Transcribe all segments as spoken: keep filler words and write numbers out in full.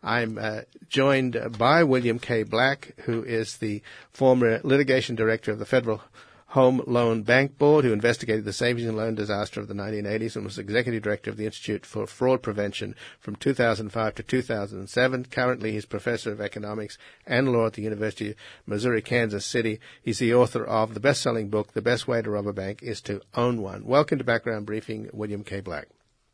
I'm uh, joined by William K. Black, who is the former litigation director of the Federal Home Loan Bank Board, who investigated the savings and loan disaster of the nineteen eighties and was executive director of the Institute for Fraud Prevention from two thousand five to two thousand seven. Currently, he's professor of economics and law at the University of Missouri, Kansas City. He's the author of the best-selling book, The Best Way to Rob a Bank is to Own One. Welcome to Background Briefing, William K. Black.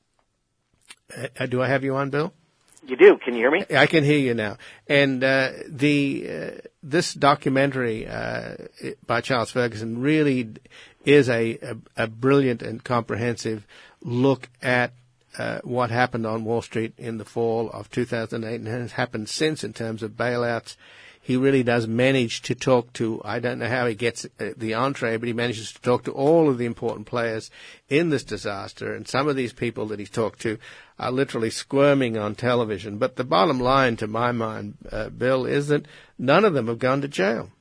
Uh, do I have you on, Bill? You do. Can you hear me? I can hear you now. And uh, the uh, this documentary uh, by Charles Ferguson really is a, a, a brilliant and comprehensive look at uh, what happened on Wall Street in the fall of two thousand eight and has happened since in terms of bailouts. He really does manage to talk to, I don't know how he gets the entree, but he manages to talk to all of the important players in this disaster. And some of these people that he's talked to are literally squirming on television. But the bottom line, to my mind, uh, Bill, is that none of them have gone to jail.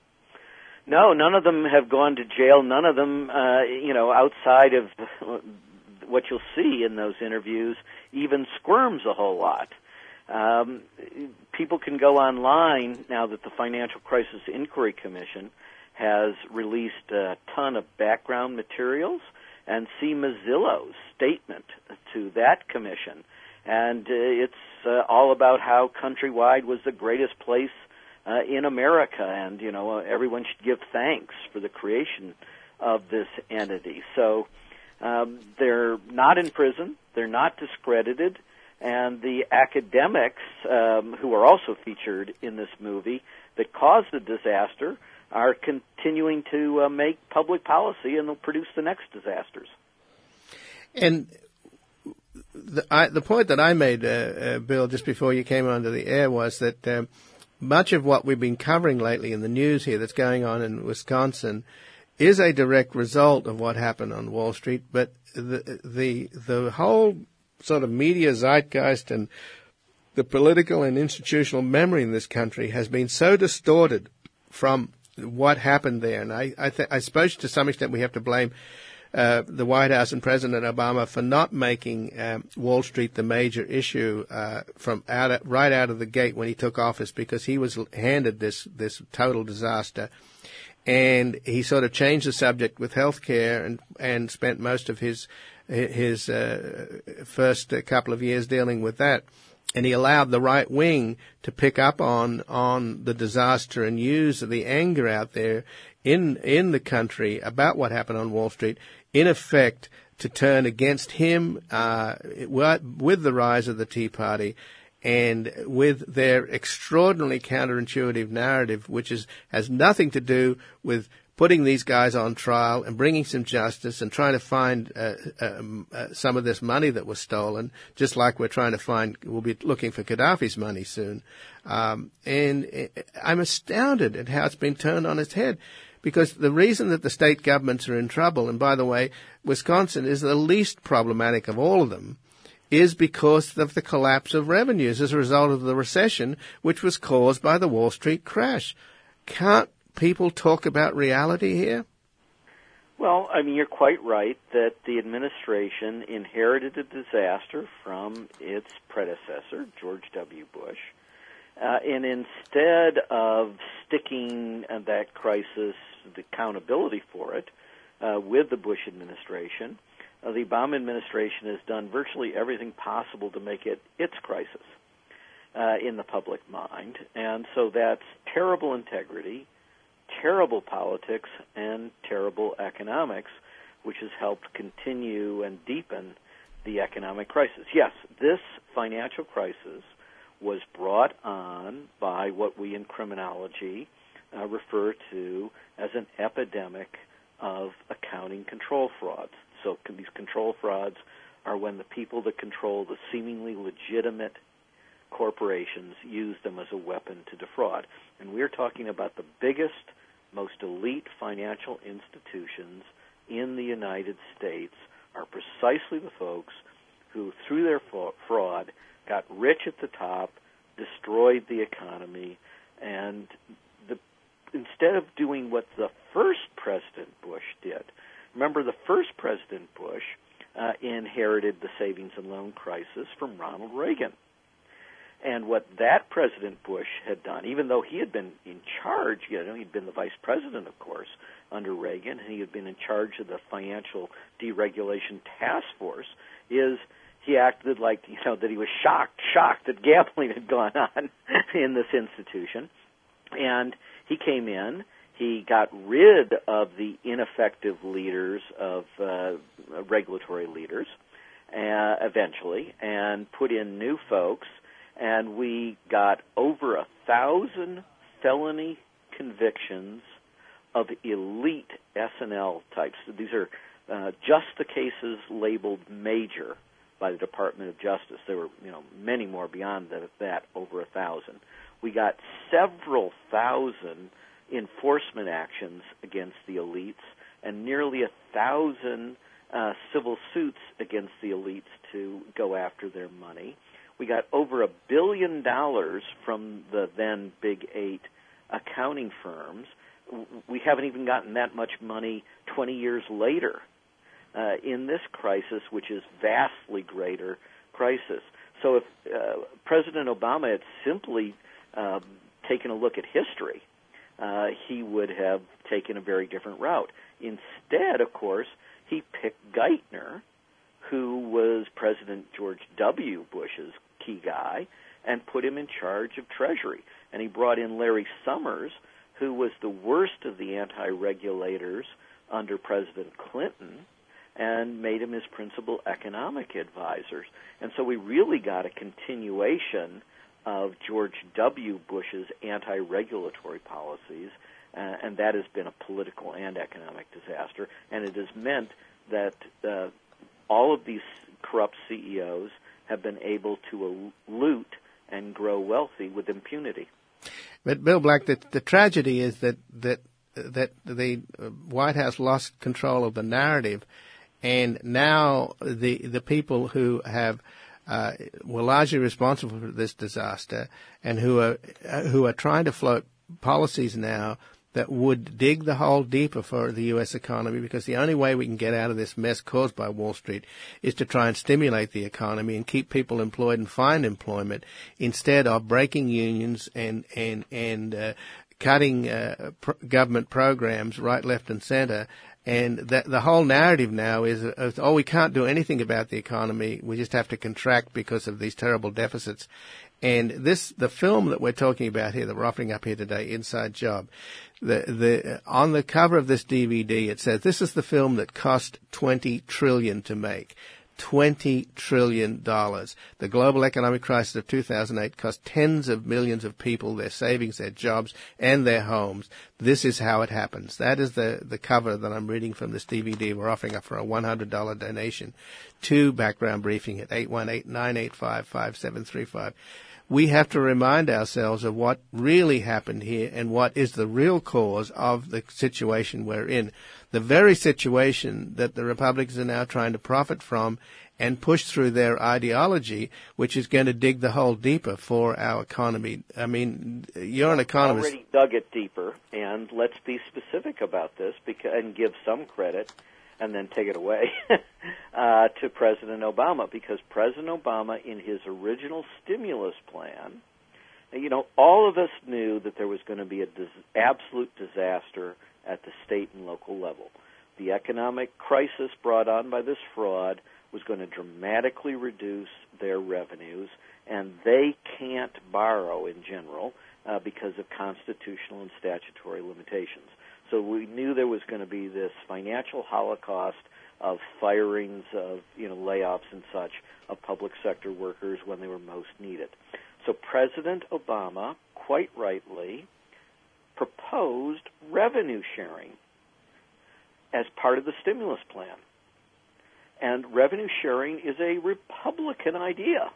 No, none of them have gone to jail. None of them, uh, you know, outside of what you'll see in those interviews, even squirms a whole lot. Um, people can go online now that the Financial Crisis Inquiry Commission has released a ton of background materials and see Mazzillo's statement to that commission. And uh, it's uh, all about how Countrywide was the greatest place uh, in America, and, you know, uh, everyone should give thanks for the creation of this entity. So um, they're not in prison, they're not discredited, and the academics um, who are also featured in this movie that caused the disaster are continuing to uh, make public policy, and they'll produce the next disasters. And the, I, the point that I made, uh, uh, Bill, just before you came onto the air was that um, much of what we've been covering lately in the news here that's going on in Wisconsin is a direct result of what happened on Wall Street, but the the the whole sort of media zeitgeist and the political and institutional memory in this country has been so distorted from what happened there. And I, I, th- I suppose to some extent we have to blame uh, the White House and President Obama for not making um, Wall Street the major issue uh, from out of, right out of the gate when he took office, because he was handed this, this total disaster. And he sort of changed the subject with health care and, and spent most of his his uh, first couple of years dealing with that. And he allowed the right wing to pick up on on the disaster and use the anger out there in in the country about what happened on Wall Street, in effect, to turn against him uh, with the rise of the Tea Party and with their extraordinarily counterintuitive narrative, which is has nothing to do with putting these guys on trial and bringing some justice and trying to find uh, um, uh, some of this money that was stolen, just like we're trying to find, we'll be looking for Gaddafi's money soon. Um, and I'm astounded at how it's been turned on its head, because the reason that the state governments are in trouble, and by the way, Wisconsin is the least problematic of all of them, is because of the collapse of revenues as a result of the recession, which was caused by the Wall Street crash. Can't people talk about reality here? Well, I mean, you're quite right that the administration inherited a disaster from its predecessor, George W. Bush, uh, and instead of sticking uh, that crisis, the accountability for it, uh, with the Bush administration, uh, the Obama administration has done virtually everything possible to make it its crisis uh, in the public mind. And so that's terrible integrity, terrible politics, and terrible economics, which has helped continue and deepen the economic crisis. Yes, this financial crisis was brought on by what we in criminology uh, refer to as an epidemic of accounting control frauds. So these control frauds are when the people that control the seemingly legitimate corporations use them as a weapon to defraud. And we're talking about the biggest, most elite financial institutions in the United States are precisely the folks who, through their fraud, got rich at the top, destroyed the economy, and the, instead of doing what the first President Bush did, remember the first President Bush uh, inherited the savings and loan crisis from Ronald Reagan. And what that President Bush had done, even though he had been in charge, you know, he'd been the vice president, of course, under Reagan, and he had been in charge of the Financial Deregulation Task Force, is he acted like, you know, that he was shocked, shocked that gambling had gone on in this institution. And he came in, he got rid of the ineffective leaders of uh, regulatory leaders, uh, eventually, and put in new folks. And we got over a thousand felony convictions of elite S and L types. These are uh, just the cases labeled major by the Department of Justice. There were, you know, many more beyond the, that, over a thousand. We got several thousand enforcement actions against the elites, and nearly a thousand uh, civil suits against the elites to go after their money. We got over a billion dollars from the then Big Eight accounting firms. We haven't even gotten that much money twenty years later uh, in this crisis, which is vastly greater crisis. So if uh, President Obama had simply um, taken a look at history, uh, he would have taken a very different route. Instead, of course, he picked Geithner, who was President George W. Bush's key guy, and put him in charge of Treasury. And he brought in Larry Summers, who was the worst of the anti-regulators under President Clinton, and made him his principal economic advisors. And so we really got a continuation of George W. Bush's anti-regulatory policies, uh, and that has been a political and economic disaster. And it has meant that uh, all of these corrupt C E Os have been able to loot and grow wealthy with impunity. But Bill Black, the, the tragedy is that that that the White House lost control of the narrative, and now the the people who have uh, were largely responsible for this disaster, and who are uh, who are trying to float policies now that would dig the hole deeper for the U S economy, because the only way we can get out of this mess caused by Wall Street is to try and stimulate the economy and keep people employed and find employment, instead of breaking unions and and and uh, cutting uh, pr- government programs right, left, and center. And that the whole narrative now is, uh, oh, we can't do anything about the economy. We just have to contract because of these terrible deficits. And this, the film that we're talking about here, that we're offering up here today, Inside Job, the, the, on the cover of this D V D, it says, this is the film that cost twenty trillion dollars to make. twenty trillion dollars. The global economic crisis of two thousand eight cost tens of millions of people their savings, their jobs, and their homes. This is how it happens. That is the, the cover that I'm reading from this D V D. We're offering up for a one hundred dollars donation to Background Briefing at eight one eight, nine eight five, five seven three five. We have to remind ourselves of what really happened here and what is the real cause of the situation we're in. The very situation that the Republicans are now trying to profit from and push through their ideology, which is going to dig the hole deeper for our economy. I mean, you're an economist. Already dug it deeper, and let's be specific about this because, and give some credit and then take it away uh, to President Obama, because President Obama, in his original stimulus plan, you know, all of us knew that there was going to be an dis- absolute disaster at the state and local level. The economic crisis brought on by this fraud was going to dramatically reduce their revenues, and they can't borrow in general uh, because of constitutional and statutory limitations. So we knew there was going to be this financial holocaust of firings, of, you know, layoffs and such of public sector workers when they were most needed. So President Obama, quite rightly, proposed revenue sharing as part of the stimulus plan. And revenue sharing is a Republican idea.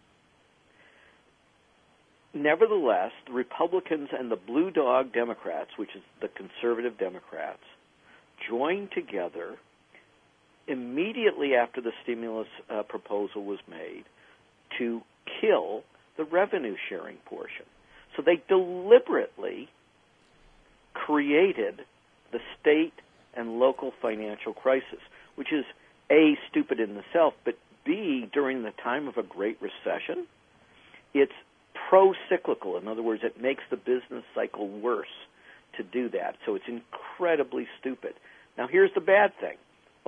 Nevertheless, the Republicans and the Blue Dog Democrats, which is the conservative Democrats, joined together immediately after the stimulus uh, proposal was made to kill the revenue sharing portion. So they deliberately created the state and local financial crisis, which is A, stupid in itself, but B, during the time of a Great Recession, it's pro-cyclical. In other words, it makes the business cycle worse to do that. So it's incredibly stupid. Now, here's the bad thing.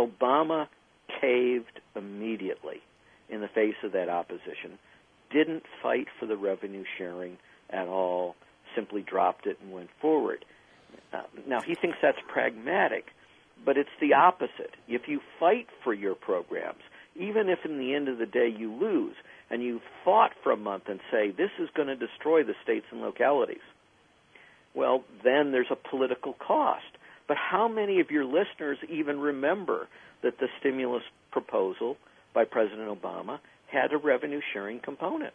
Obama caved immediately in the face of that opposition, didn't fight for the revenue sharing at all, simply dropped it and went forward. Uh, now, he thinks that's pragmatic, but it's the opposite. If you fight for your programs, even if in the end of the day you lose, and you fought for a month and say, this is going to destroy the states and localities, well, then there's a political cost. But how many of your listeners even remember that the stimulus proposal by President Obama had a revenue-sharing component?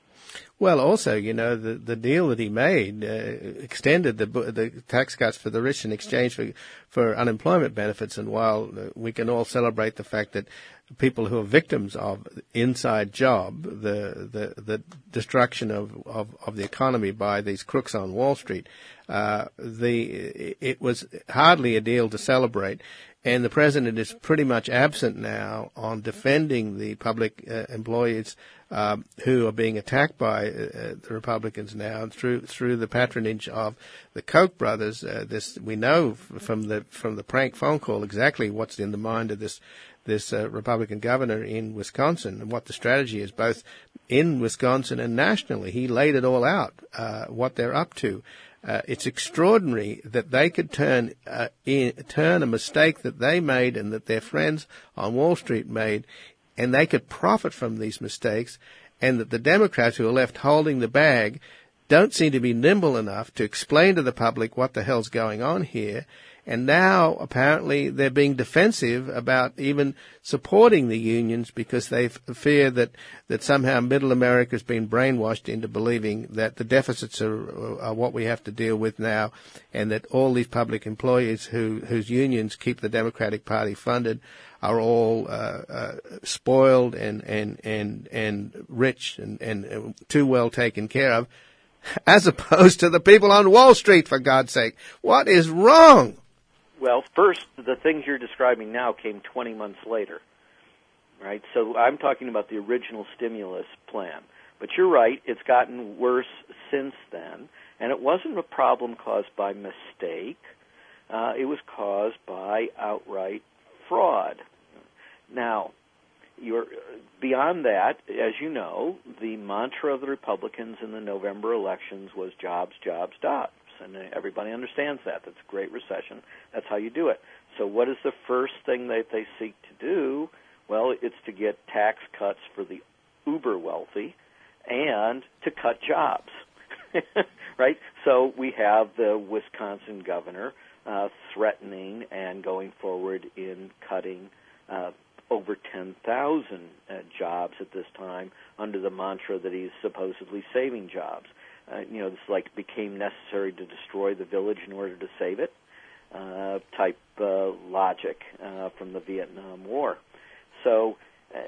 Well, also, you know, the, the deal that he made uh, extended the the tax cuts for the rich in exchange for for unemployment benefits. And while uh, we can all celebrate the fact that people who are victims of inside job, the the, the destruction of, of, of the economy by these crooks on Wall Street, uh, the it was hardly a deal to celebrate. And the president is pretty much absent now on defending the public uh, employees um, who are being attacked by uh, the Republicans now through through the patronage of the Koch brothers. Uh, this we know from the from the prank phone call exactly what's in the mind of this this uh, Republican governor in Wisconsin and what the strategy is, both in Wisconsin and nationally. He laid it all out, uh, what they're up to. Uh, it's extraordinary that they could turn uh, in, turn a mistake that they made and that their friends on Wall Street made, and they could profit from these mistakes, and that the Democrats who are left holding the bag don't seem to be nimble enough to explain to the public what the hell's going on here. And now, apparently, they're being defensive about even supporting the unions because they f- fear that, that somehow middle America has been brainwashed into believing that the deficits are, are what we have to deal with now, and that all these public employees who, whose unions keep the Democratic Party funded are all uh, uh, spoiled and, and, and, and rich and, and too well taken care of, as opposed to the people on Wall Street, for God's sake. What is wrong? Well, first, the things you're describing now came twenty months later, right? So I'm talking about the original stimulus plan. But you're right, it's gotten worse since then, and it wasn't a problem caused by mistake. Uh, it was caused by outright fraud. Now, you're, beyond that, as you know, the mantra of the Republicans in the November elections was jobs, jobs, jobs. And everybody understands that. That's a great recession. That's how you do it. So what is the first thing that they seek to do? Well, it's to get tax cuts for the uber wealthy and to cut jobs, right? So we have the Wisconsin governor uh, threatening and going forward in cutting uh, over ten thousand uh, jobs at this time under the mantra that he's supposedly saving jobs. Uh, you know, this like became necessary to destroy the village in order to save it, uh, type uh, logic uh, from the Vietnam War. So uh,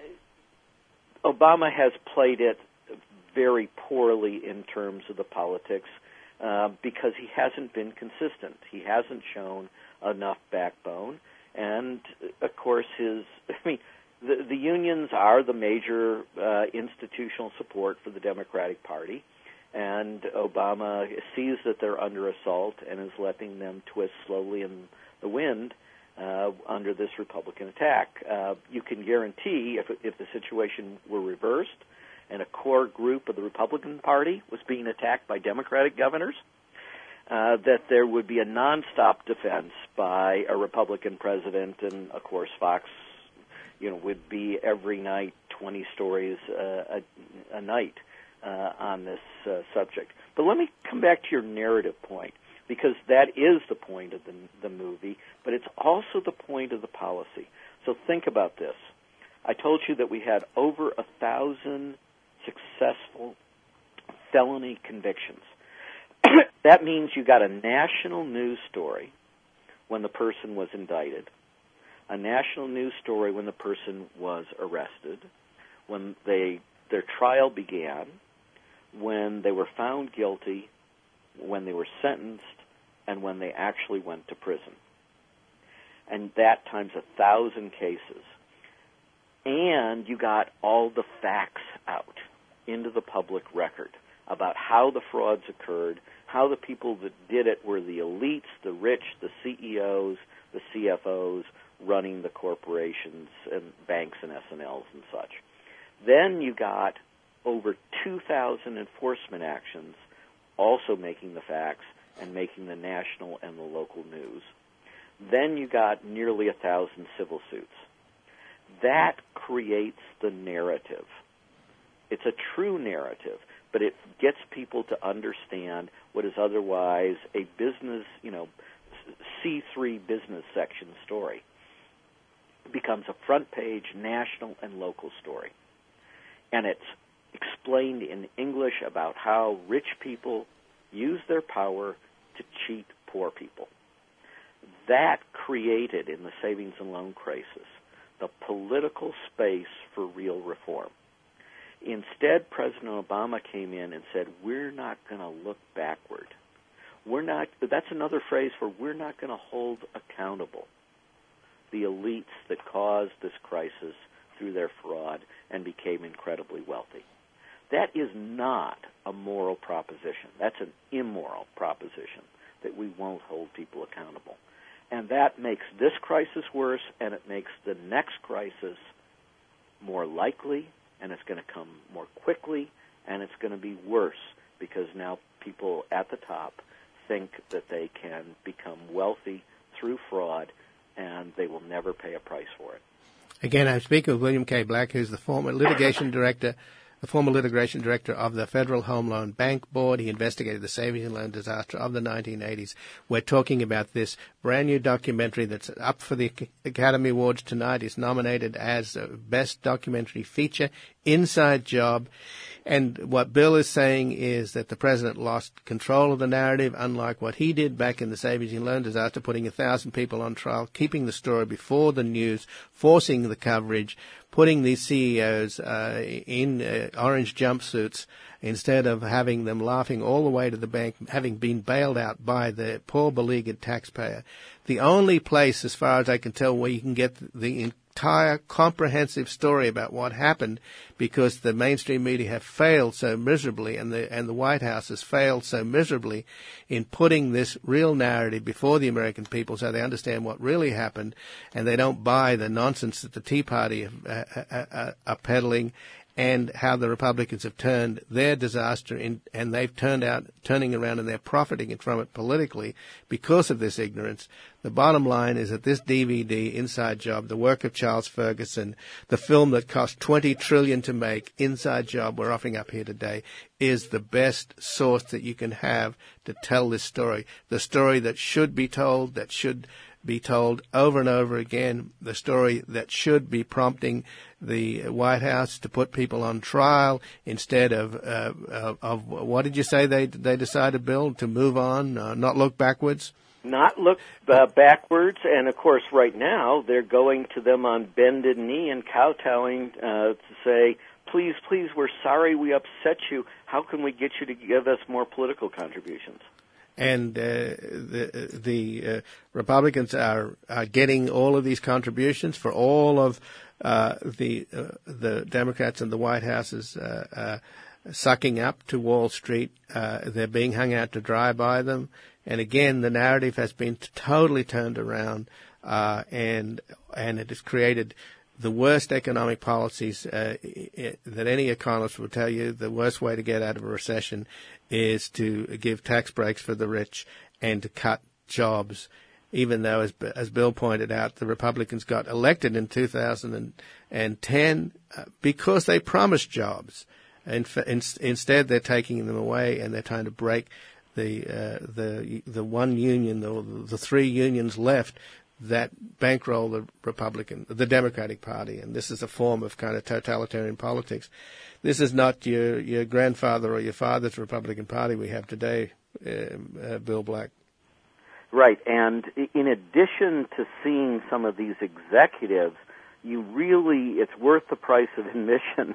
Obama has played it very poorly in terms of the politics uh, because he hasn't been consistent. He hasn't shown enough backbone. And, of course, his, I mean, the, the unions are the major uh, institutional support for the Democratic Party. And Obama sees that they're under assault and is letting them twist slowly in the wind uh, under this Republican attack. Uh, you can guarantee if, if the situation were reversed and a core group of the Republican Party was being attacked by Democratic governors, uh, that there would be a nonstop defense by a Republican president, and, of course, Fox, you know, would be every night twenty stories uh, a, a night. Uh, on this uh, subject. But let me come back to your narrative point, because that is the point of the, the movie, but it's also the point of the policy. So think about this. I told you that we had over a thousand successful felony convictions. That means you got a national news story when the person was indicted, a national news story when the person was arrested, when they their trial began, when they were found guilty, when they were sentenced, and when they actually went to prison. And that times a thousand cases. And you got all the facts out into the public record about how the frauds occurred, how the people that did it were the elites, the rich, the C E Os, the C F Os running the corporations and banks and S and Ls and such. Then you got over two thousand enforcement actions also making the facts and making the national and the local news. Then you got nearly a thousand civil suits. That creates the narrative. It's a true narrative, but it gets people to understand what is otherwise a business, you know, C three business section story. It becomes a front page national and local story. And it's explained in English about how rich people use their power to cheat poor people. That created in the savings and loan crisis the political space for real reform. Instead, President Obama came in and said, we're not going to look backward. We're not, that's another phrase for we're not going to hold accountable the elites that caused this crisis through their fraud and became incredibly wealthy. That is not a moral proposition. That's an immoral proposition, that we won't hold people accountable. And that makes this crisis worse, and it makes the next crisis more likely, and it's going to come more quickly, and it's going to be worse because now people at the top think that they can become wealthy through fraud, and they will never pay a price for it. Again, I'm speaking with William K. Black, who's the former litigation director the former litigation director of the Federal Home Loan Bank Board. He investigated the savings and loan disaster of the nineteen eighties. We're talking about this brand new documentary that's up for the Academy Awards tonight. It's nominated as Best Documentary Feature, Inside Job. And what Bill is saying is that the president lost control of the narrative, unlike what he did back in the savings and loan disaster, putting a thousand people on trial, keeping the story before the news, forcing the coverage, putting these C E Os uh, in uh, orange jumpsuits instead of having them laughing all the way to the bank, having been bailed out by the poor, beleaguered taxpayer. The only place, as far as I can tell, where you can get the entire comprehensive story about what happened, because the mainstream media have failed so miserably, and the and the White House has failed so miserably in putting this real narrative before the American people so they understand what really happened, and they don't buy the nonsense that the Tea Party have, uh, uh, uh, are peddling, and how the Republicans have turned their disaster in, and they've turned out, turning around, and they're profiting from it politically because of this ignorance. The bottom line is that this D V D, Inside Job, the work of Charles Ferguson, the film that cost twenty trillion dollars to make, Inside Job, we're offering up here today, is the best source that you can have to tell this story. The story that should be told, that should be told over and over again, the story that should be prompting the White House to put people on trial instead of, uh, of, of what did you say they they decided, Bill, to move on, uh, not look backwards? Not look uh, backwards, and of course right now they're going to them on bended knee and kowtowing uh, to say, please, please, we're sorry we upset you. How can we get you to give us more political contributions? And uh, the the uh, Republicans are, are getting all of these contributions for all of uh, the uh, the Democrats and the White House's uh, uh, sucking up to Wall Street. Uh, they're being hung out to dry by them. And again, the narrative has been totally turned around, uh, and and it has created the worst economic policies uh, it, that any economist will tell you. The worst way to get out of a recession is to give tax breaks for the rich and to cut jobs, even though, as, as Bill pointed out, the Republicans got elected in two thousand ten uh, because they promised jobs. And for, in, instead, they're taking them away, and they're trying to break the uh, the the one union, the, the three unions left that bankroll the Republican, the Democratic Party, and this is a form of kind of totalitarian politics. This is not your your grandfather or your father's Republican Party we have today, uh, uh, Bill Black. Right, and in addition to seeing some of these executives, you really, it's worth the price of admission,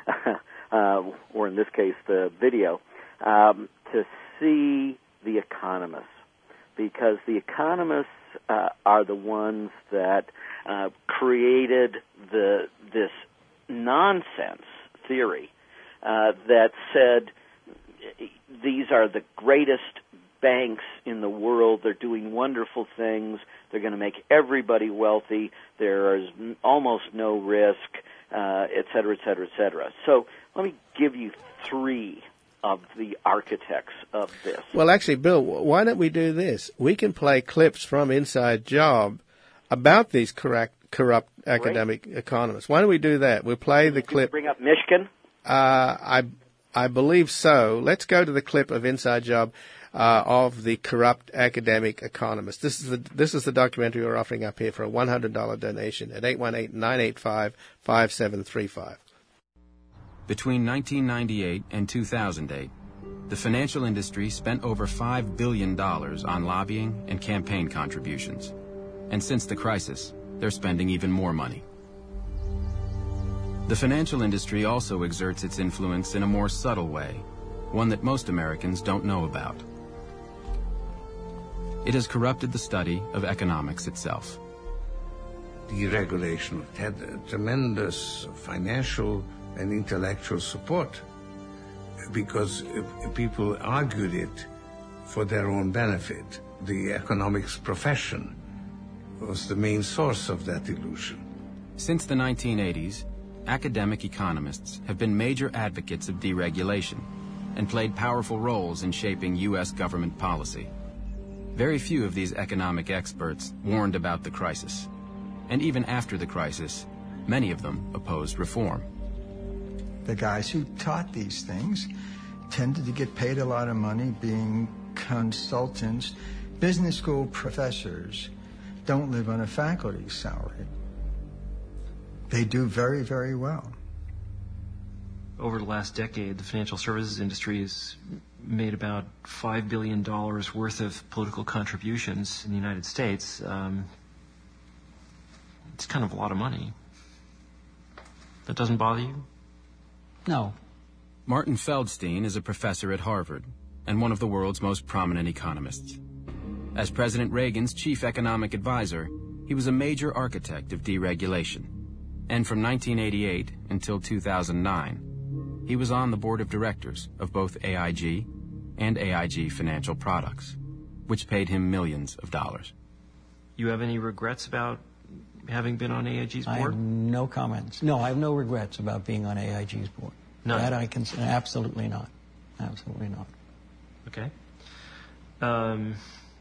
uh, or in this case, the video, um, to see the economists, because the economists uh, are the ones that uh, created the this nonsense theory uh, that said these are the greatest banks in the world. They're doing wonderful things. They're going to make everybody wealthy. There is almost no risk, uh, et cetera, et cetera, et cetera. So let me give you three of the architects of this. Well, actually, Bill, why don't we do this? We can play clips from Inside Job about these correct, corrupt academic right. economists. Why don't we do that? We'll play Did the clip. Bring up Mishkin? Uh, I, I believe so. Let's go to the clip of Inside Job uh, of the corrupt academic economist. This is the this is the documentary we're offering up here for a one hundred dollars donation at eight one eight, nine eight five, five seven three five. Between nineteen ninety-eight and two thousand eight, the financial industry spent over five billion dollars on lobbying and campaign contributions. And since the crisis, they're spending even more money. The financial industry also exerts its influence in a more subtle way, one that most Americans don't know about. It has corrupted the study of economics itself. Deregulation had tremendous financial and intellectual support because people argued it for their own benefit. The economics profession was the main source of that illusion. Since the nineteen eighties, academic economists have been major advocates of deregulation and played powerful roles in shaping U S government policy. Very few of these economic experts warned about the crisis. And even after the crisis, many of them opposed reform. The guys who taught these things tended to get paid a lot of money being consultants. Business school professors don't live on a faculty salary. They do very, very well. Over the last decade, the financial services industry has made about five billion dollars worth of political contributions in the United States. Um, it's kind of a lot of money. That doesn't bother you? No. Martin Feldstein is a professor at Harvard and one of the world's most prominent economists. As President Reagan's chief economic advisor, he was a major architect of deregulation. And from nineteen eighty-eight until two thousand nine, he was on the board of directors of both A I G and A I G Financial Products, which paid him millions of dollars. You have any regrets about having been on A I G's board? I have no comments. No, I have no regrets about being on A I G's board. None? That I can say, absolutely not. Absolutely not. Okay. Um,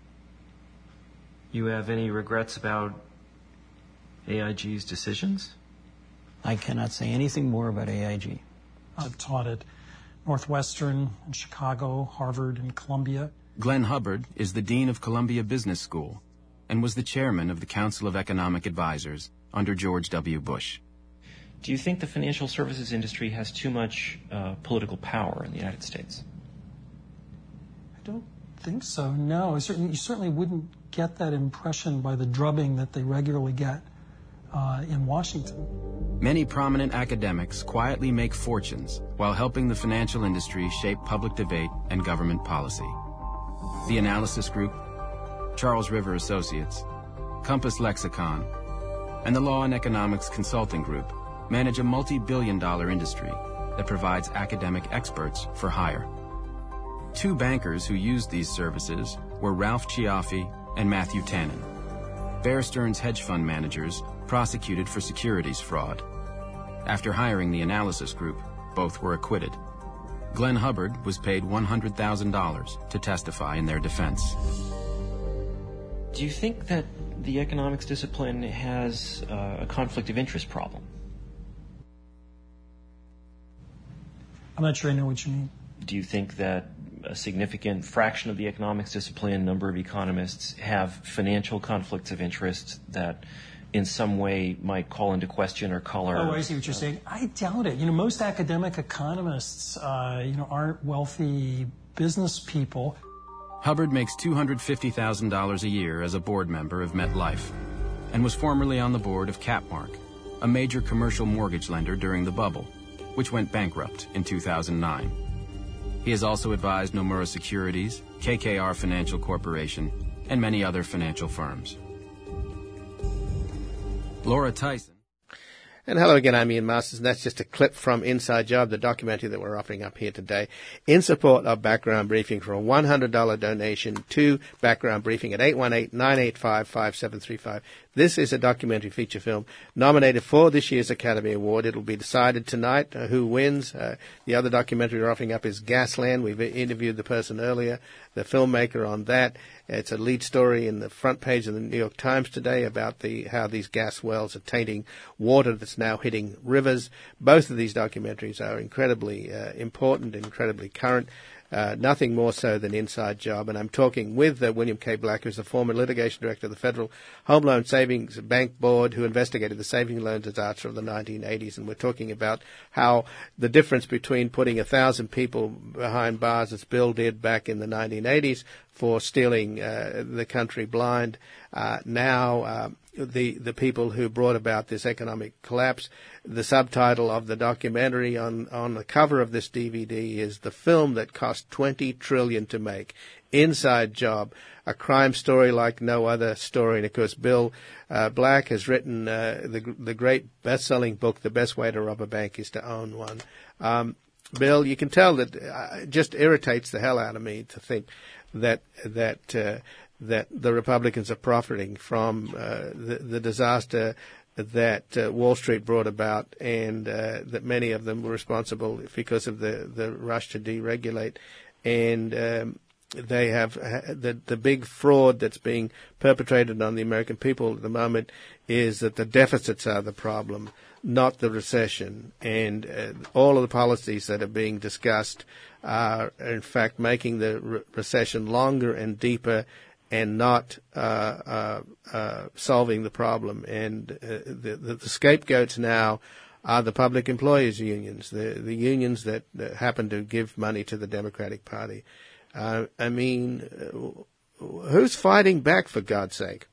you have any regrets about A I G's decisions? I cannot say anything more about A I G. I've taught at Northwestern, and Chicago, Harvard, and Columbia. Glenn Hubbard is the dean of Columbia Business School and was the chairman of the Council of Economic Advisors under George W. Bush. Do you think the financial services industry has too much uh, political power in the United States? I don't think so, no. Certainly, you certainly wouldn't get that impression by the drubbing that they regularly get uh, in Washington. Many prominent academics quietly make fortunes while helping the financial industry shape public debate and government policy. The Analysis Group, Charles River Associates, Compass Lexicon, and the Law and Economics Consulting Group manage a multi-billion dollar industry that provides academic experts for hire. Two bankers who used these services were Ralph Ciaffi and Matthew Tannen. Bear Stearns hedge fund managers prosecuted for securities fraud. After hiring the Analysis Group, both were acquitted. Glenn Hubbard was paid one hundred thousand dollars to testify in their defense. Do you think that the economics discipline has uh, a conflict of interest problem? I'm not sure I know what you mean. Do you think that a significant fraction of the economics discipline, number of economists, have financial conflicts of interest that in some way might call into question or color? Oh, I see what you're uh, saying. I doubt it. You know, most academic economists, uh, you know, aren't wealthy business people. Hubbard makes two hundred fifty thousand dollars a year as a board member of MetLife and was formerly on the board of Capmark, a major commercial mortgage lender during the bubble, which went bankrupt in two thousand nine. He has also advised Nomura Securities, K K R Financial Corporation, and many other financial firms. Laura Tyson. And hello again, I'm Ian Masters, and that's just a clip from Inside Job, the documentary that we're offering up here today, in support of Background Briefing for a one hundred dollars donation to Background Briefing at eight one eight, nine eight five, five seven three five. This is a documentary feature film nominated for this year's Academy Award. It'll be decided tonight uh, who wins. Uh, the other documentary we're offering up is Gasland. We've interviewed the person earlier, the filmmaker on that. It's a lead story in the front page of the New York Times today about the how these gas wells are tainting water that's now hitting rivers. Both of these documentaries are incredibly uh, important, incredibly current. Uh, nothing more so than Inside Job. And I'm talking with uh, William K. Black, who's the former litigation director of the Federal Home Loan Savings Bank Board, who investigated the saving loan disaster of the nineteen eighties. And we're talking about how the difference between putting a thousand people behind bars, as Bill did back in the nineteen eighties, for stealing uh, the country blind, uh, now uh, the the people who brought about this economic collapse. The subtitle of the documentary on, on the cover of this D V D is "The Film That Cost twenty trillion dollars to Make, Inside Job, a crime story like no other story." And, of course, Bill uh, Black has written uh, the the great best-selling book, "The Best Way to Rob a Bank is to Own One." Um, Bill, you can tell that uh, it just irritates the hell out of me to think that that uh, that the Republicans are profiting from uh, the, the disaster that uh, Wall Street brought about, and uh, that many of them were responsible because of the, the rush to deregulate. And um, they have the the big fraud that's being perpetrated on the American people at the moment is that the deficits are the problem, not the recession. And uh, all of the policies that are being discussed are, in fact, making the re- recession longer and deeper, and not uh, uh, uh, solving the problem. And uh, the, the, the scapegoats now are the public employers unions, the, the unions that, that happen to give money to the Democratic Party. Uh, I mean, uh, who's fighting back, for God's sake?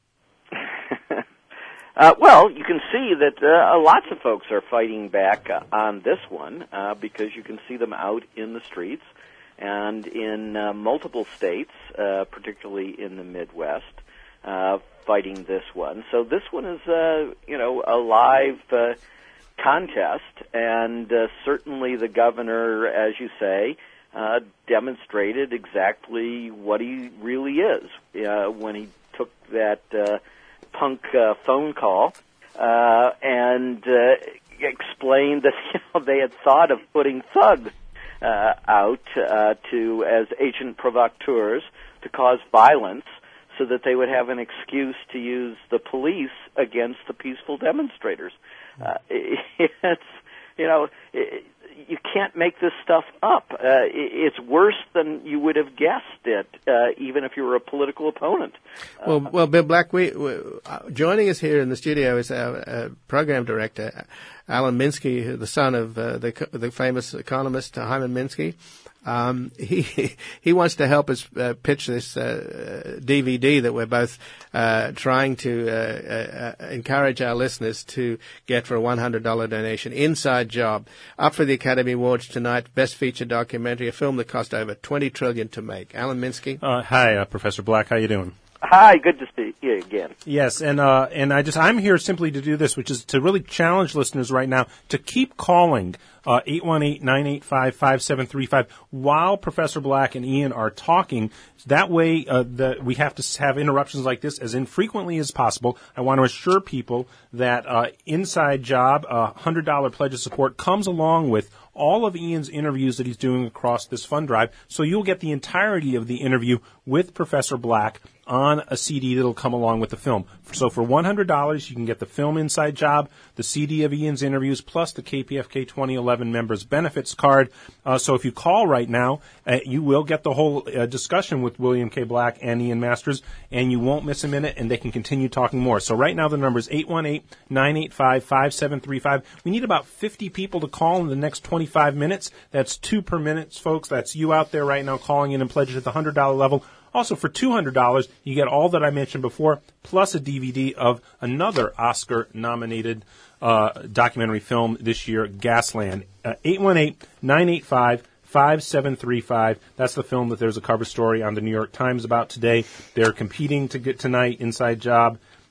uh, well, you can see that uh, lots of folks are fighting back uh, on this one uh, because you can see them out in the streets. And in uh, multiple states, uh, particularly in the Midwest, uh, fighting this one. So this one is, uh, you know, a live uh, contest, and uh, certainly the governor, as you say, uh, demonstrated exactly what he really is uh, when he took that uh, punk uh, phone call uh, and uh, explained that, you know, they had thought of putting thugs Uh, out uh, to as agent provocateurs to cause violence so that they would have an excuse to use the police against the peaceful demonstrators. Uh, it, it's, you know, it, you can't make this stuff up. Uh, it, it's worse than you would have guessed it, uh, even if you were a political opponent. Uh, well, well, Bill Black, we, we uh, joining us here in the studio is our uh, program director, Alan Minsky, the son of uh, the the famous economist uh, Hyman Minsky. Um, he he wants to help us uh, pitch this uh, D V D that we're both uh, trying to uh, uh, encourage our listeners to get for a one hundred dollars donation. Inside Job, up for the Academy Awards tonight. Best feature documentary, a film that cost over twenty trillion dollars to make. Alan Minsky. Uh, hi, uh, Professor Black. How you doing? Hi, good to see you again. Yes, and uh, and I just I'm here simply to do this, which is to really challenge listeners right now to keep calling uh, eight one eight, nine eight five, five seven three five while Professor Black and Ian are talking. That way, uh, the, we have to have interruptions like this as infrequently as possible. I want to assure people that uh, Inside Job, a one hundred dollars pledge of support, comes along with all of Ian's interviews that he's doing across this fund drive, so you'll get the entirety of the interview with Professor Black on a C D that'll come along with the film. So for one hundred dollars, you can get the film Inside Job, the C D of Ian's interviews, plus the K P F K twenty eleven Members Benefits Card. Uh, so if you call right now, uh, you will get the whole uh, discussion with William K. Black and Ian Masters, and you won't miss a minute, and they can continue talking more. So right now the number is eight one eight, nine eight five, five seven three five. We need about fifty people to call in the next twenty-five minutes. That's two per minute, folks. That's you out there right now calling in and pledging at the one hundred dollars level. Also, for two hundred dollars, you get all that I mentioned before, plus a D V D of another Oscar-nominated uh, documentary film this year, Gasland. Uh, eight one eight, nine eight five, five seven three five. That's the film that there's a cover story on the New York Times about today. They're competing to get tonight, Inside Job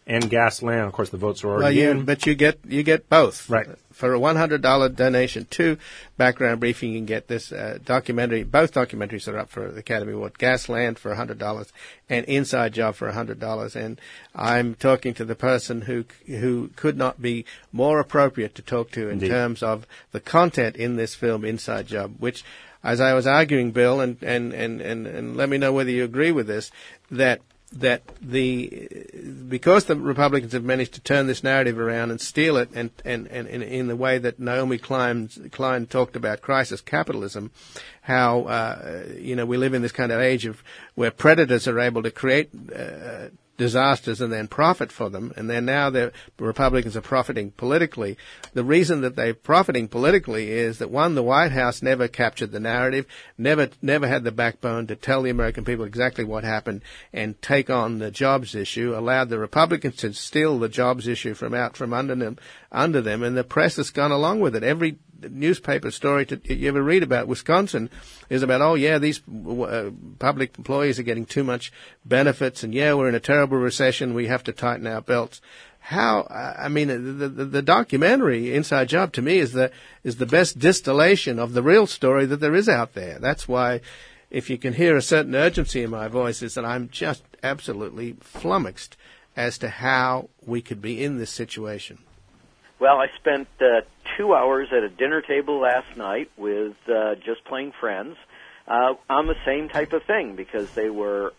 and Gasland. Of course, the votes are already well, you, in. But you get you get both. Right. For a one hundred dollars donation to Background Briefing, you can get this uh, documentary. Both documentaries are up for the Academy Award. Gasland for one hundred dollars and Inside Job for one hundred dollars. And I'm talking to the person who who could not be more appropriate to talk to in Indeed. terms of the content in this film, Inside Job, which, as I was arguing, Bill, and, and, and, and, and let me know whether you agree with this, that that the because the Republicans have managed to turn this narrative around and steal it, and and, and, and in the way that Naomi Klein, Klein talked about crisis capitalism, how uh, you know we live in this kind of age of where predators are able to create uh, disasters and then profit for them, and then now the Republicans are profiting politically. The reason that they're profiting politically is that, one, the White House never captured the narrative, never never had the backbone to tell the American people exactly what happened and take on the jobs issue, allowed the Republicans to steal the jobs issue from out from under them, under them, and the press has gone along with it. Every newspaper story to, you ever read about Wisconsin is about, oh yeah, these uh, public employees are getting too much benefits, and yeah, we're in a terrible recession, we have to tighten our belts. How, I mean, the, the, the documentary Inside Job to me is the is the best distillation of the real story that there is out there. That's why, if you can hear a certain urgency in my voice, is that I'm just absolutely flummoxed as to how we could be in this situation. Well, I spent uh, two hours at a dinner table last night with uh, just plain friends uh, on the same type of thing, because they were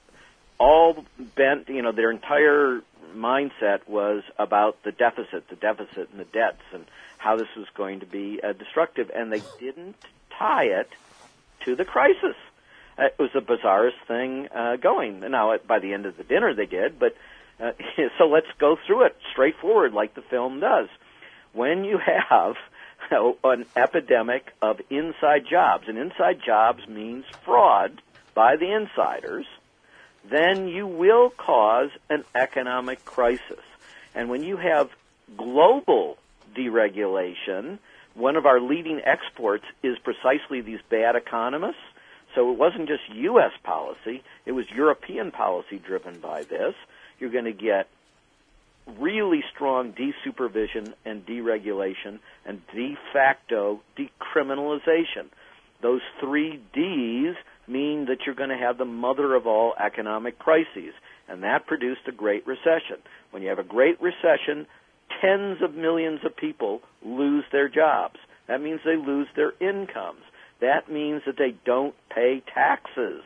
all bent, you know, their entire mindset was about the deficit, the deficit and the debts and how this was going to be uh, destructive, and they didn't tie it to the crisis. Uh, it was the bizarrest thing uh, going. Now, by the end of the dinner they did, but uh, so let's go through it straightforward like the film does. When you have an epidemic of inside jobs, and inside jobs means fraud by the insiders, then you will cause an economic crisis. And when you have global deregulation, one of our leading exports is precisely these bad economists. So it wasn't just U S policy, it was European policy driven by this. You're going to get really strong desupervision and deregulation and de facto decriminalization. Those three Ds mean that you're going to have the mother of all economic crises, and that produced a Great Recession. When you have a Great Recession, tens of millions of people lose their jobs. That means they lose their incomes. That means that they don't pay taxes.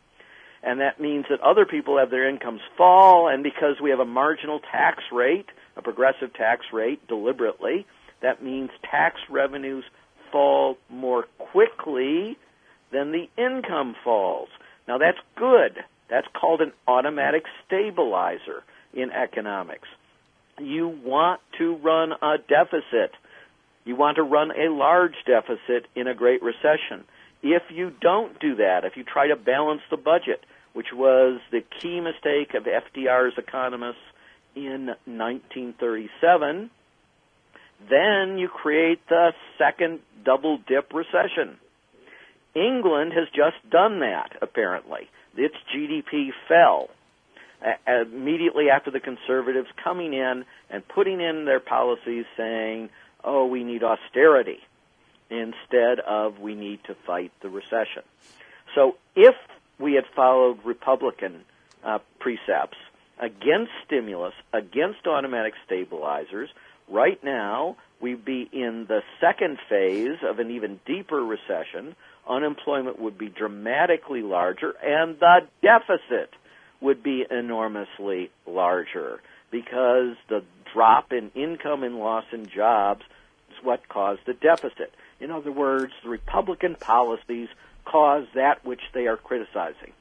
And that means that other people have their incomes fall, and because we have a marginal tax rate, a progressive tax rate deliberately, that means tax revenues fall more quickly than the income falls. Now that's good. That's called an automatic stabilizer in economics. You want to run a deficit. You want to run a large deficit in a Great Recession. If you don't do that, if you try to balance the budget, which was the key mistake of F D R's economists in nineteen thirty-seven, then you create the second double-dip recession. England has just done that, apparently. Its G D P fell uh, immediately after the Conservatives coming in and putting in their policies saying, oh, we need austerity, instead of we need to fight the recession. So if we had followed Republican uh, precepts against stimulus, against automatic stabilizers, right now we'd be in the second phase of an even deeper recession. Unemployment would be dramatically larger, and the deficit would be enormously larger, because the drop in income and loss in jobs is what caused the deficit. In other words, the Republican policies cause that which they are criticizing.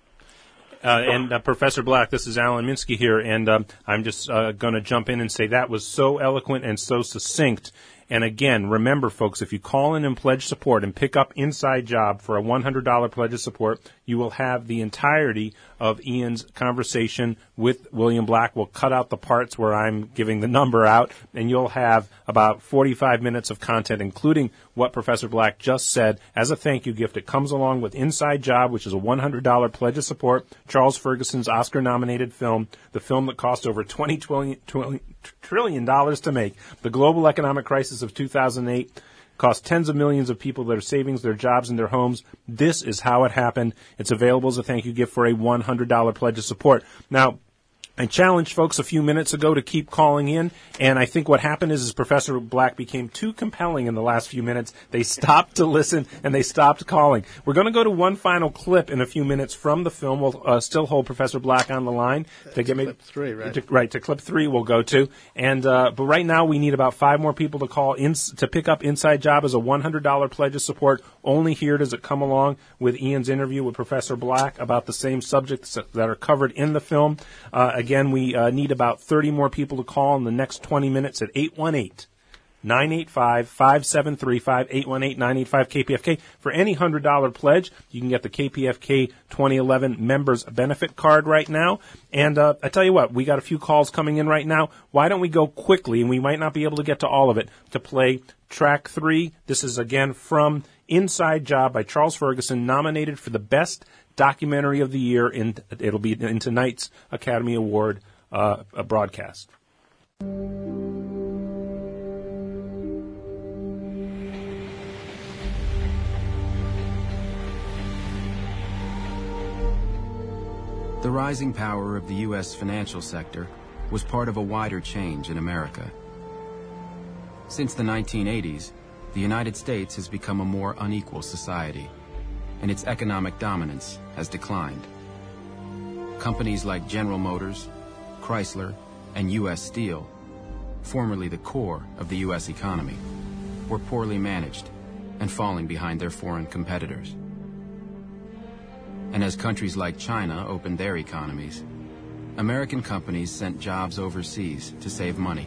Uh, and uh, Professor Black, this is Alan Minsky here, and um, I'm just uh, going to jump in and say that was so eloquent and so succinct And again, remember, folks, if you call in and pledge support and pick up Inside Job for a one hundred dollars pledge of support, you will have the entirety of Ian's conversation with William Black. We'll cut out the parts where I'm giving the number out, and you'll have about forty-five minutes of content, including what Professor Black just said, as a thank you gift. It comes along with Inside Job, which is a one hundred dollars pledge of support, Charles Ferguson's Oscar-nominated film, the film that cost over twenty trillion dollars to make. The global economic crisis of two thousand eight cost tens of millions of people their savings, their jobs, and their homes. This is how it happened. It's available as a thank you gift for a one hundred dollars pledge of support. Now, I challenged folks a few minutes ago to keep calling in, and I think what happened is, is Professor Black became too compelling in the last few minutes. They stopped to listen, and they stopped calling. We're going to go to one final clip in a few minutes from the film. We'll uh, still hold Professor Black on the line. To get clip three, right? To, right, to clip three we'll go to. And uh, but right now we need about five more people to call in to pick up Inside Job as a one hundred dollars pledge of support. Only here does it come along with Ian's interview with Professor Black about the same subjects that are covered in the film. Uh, Again, we uh, need about thirty more people to call in the next twenty minutes at eight one eight, nine eight five, five seven three five, eight one eight, nine eight five, K P F K. For any one hundred dollars pledge, you can get the K P F K twenty eleven Members Benefit Card right now. And uh, I tell you what, we got a few calls coming in right now. Why don't we go quickly, and we might not be able to get to all of it, to play track three. This is, again, from Inside Job by Charles Ferguson, nominated for the Best Documentary of the Year. In, it'll be in tonight's Academy Award uh, broadcast. The rising power of the U S financial sector was part of a wider change in America. Since the nineteen eighties, the United States has become a more unequal society, and its economic dominance has declined. Companies like General Motors, Chrysler, and U S Steel, formerly the core of the U S economy, were poorly managed and falling behind their foreign competitors. And as countries like China opened their economies, American companies sent jobs overseas to save money.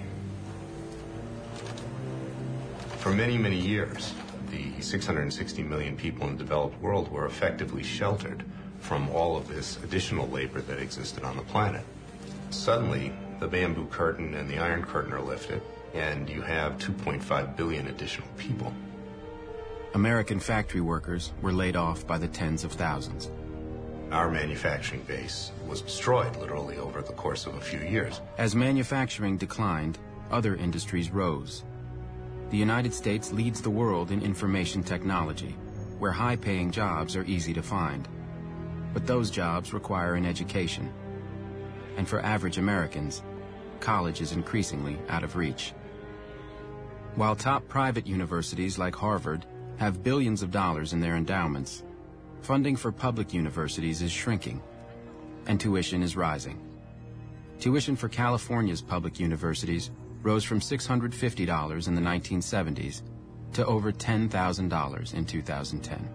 For many, many years, the six hundred sixty million people in the developed world were effectively sheltered from all of this additional labor that existed on the planet. Suddenly, the bamboo curtain and the iron curtain are lifted, and you have two point five billion additional people. American factory workers were laid off by the tens of thousands. Our manufacturing base was destroyed literally over the course of a few years. As manufacturing declined, other industries rose. The United States leads the world in information technology, where high-paying jobs are easy to find. But those jobs require an education. And for average Americans, college is increasingly out of reach. While top private universities like Harvard have billions of dollars in their endowments, funding for public universities is shrinking, and tuition is rising. Tuition for California's public universities rose from six hundred fifty dollars in the nineteen seventies to over ten thousand dollars in two thousand ten.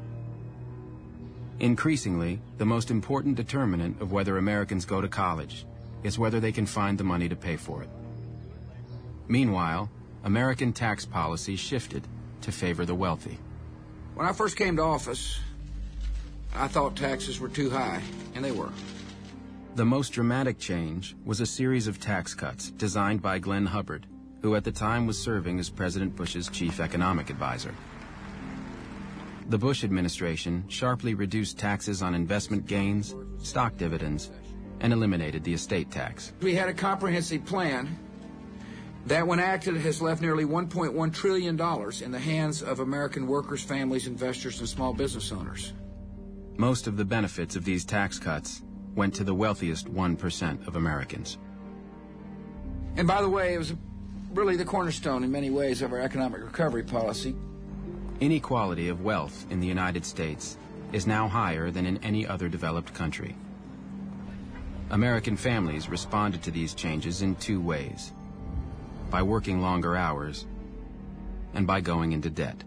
Increasingly, the most important determinant of whether Americans go to college is whether they can find the money to pay for it. Meanwhile, American tax policy shifted to favor the wealthy. When I first came to office, I thought taxes were too high, and they were. The most dramatic change was a series of tax cuts designed by Glenn Hubbard, who at the time was serving as President Bush's chief economic advisor. The Bush administration sharply reduced taxes on investment gains, stock dividends, and eliminated the estate tax. We had a comprehensive plan that, when acted, has left nearly one point one trillion dollars in the hands of American workers, families, investors, and small business owners. Most of the benefits of these tax cuts went to the wealthiest one percent of Americans. And by the way, it was really the cornerstone in many ways of our economic recovery policy. Inequality of wealth in the United States is now higher than in any other developed country. American families responded to these changes in two ways: by working longer hours and by going into debt.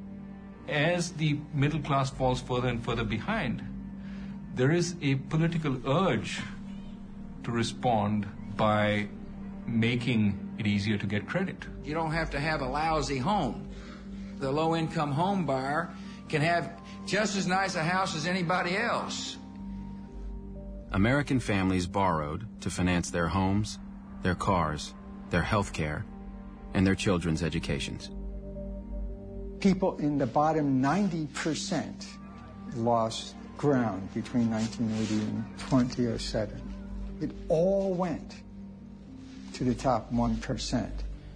As the middle class falls further and further behind, there is a political urge to respond by making it easier to get credit. You don't have to have a lousy home. The low-income home buyer can have just as nice a house as anybody else. American families borrowed to finance their homes, their cars, their health care, and their children's educations. People in the bottom ninety percent lost ground between nineteen eighty and twenty oh seven. It all went to the top one percent.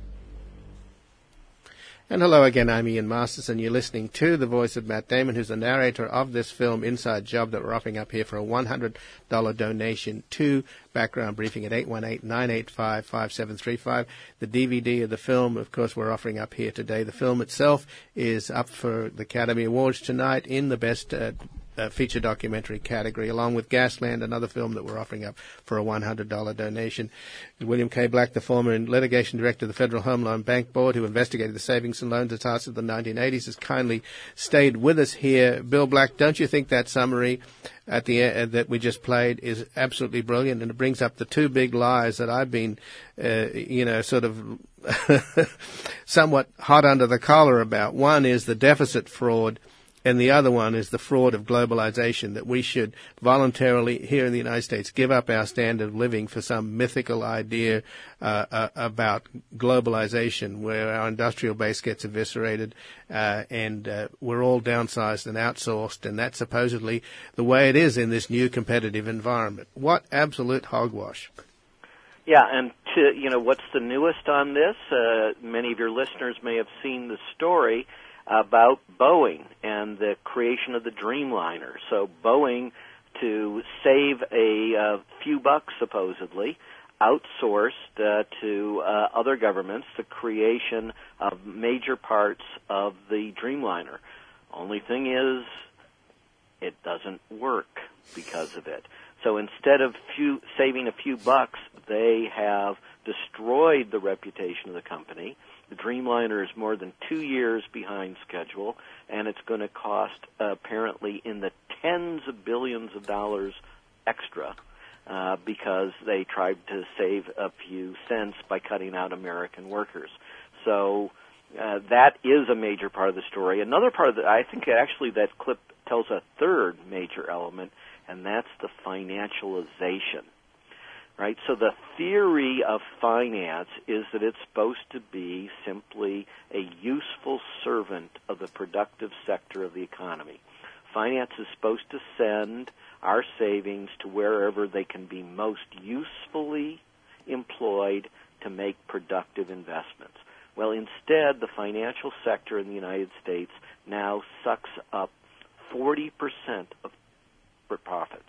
And hello again, I'm Ian Masters, and you're listening to the voice of Matt Damon, who's the narrator of this film, Inside Job, that we're offering up here for a one hundred dollars donation to Background Briefing at eight one eight, nine eight five, five seven three five. The D V D of the film, of course, we're offering up here today. The film itself is up for the Academy Awards tonight in the Best uh, Uh, feature documentary category, along with Gasland, another film that we're offering up for a one hundred dollars donation. William K. Black, the former litigation director of the Federal Home Loan Bank Board, who investigated the savings and loans attacks of the nineteen eighties, has kindly stayed with us here. Bill Black, don't you think that summary at the uh, that we just played is absolutely brilliant, and it brings up the two big lies that I've been, uh, you know, sort of somewhat hot under the collar about. One is the deficit fraud, and the other one is the fraud of globalization, that we should voluntarily, here in the United States, give up our standard of living for some mythical idea uh, uh, about globalization, where our industrial base gets eviscerated uh, and uh, we're all downsized and outsourced, and that's supposedly the way it is in this new competitive environment. What absolute hogwash. Yeah, and to, you know, what's the newest on this? Uh, many of your listeners may have seen the story about Boeing and the creation of the Dreamliner. So Boeing, to save a uh, few bucks, supposedly, outsourced uh, to uh, other governments the creation of major parts of the Dreamliner. Only thing is, it doesn't work because of it. So instead of few, saving a few bucks, they have destroyed the reputation of the company. The Dreamliner is more than two years behind schedule, and it's going to cost uh, apparently in the tens of billions of dollars extra uh, because they tried to save a few cents by cutting out American workers. So uh, that is a major part of the story. Another part of the, I think actually that clip tells a third major element, and that's the financialization. Right, so the theory of finance is that it's supposed to be simply a useful servant of the productive sector of the economy. Finance is supposed to send our savings to wherever they can be most usefully employed to make productive investments. Well, instead, the financial sector in the United States now sucks up forty percent of profits.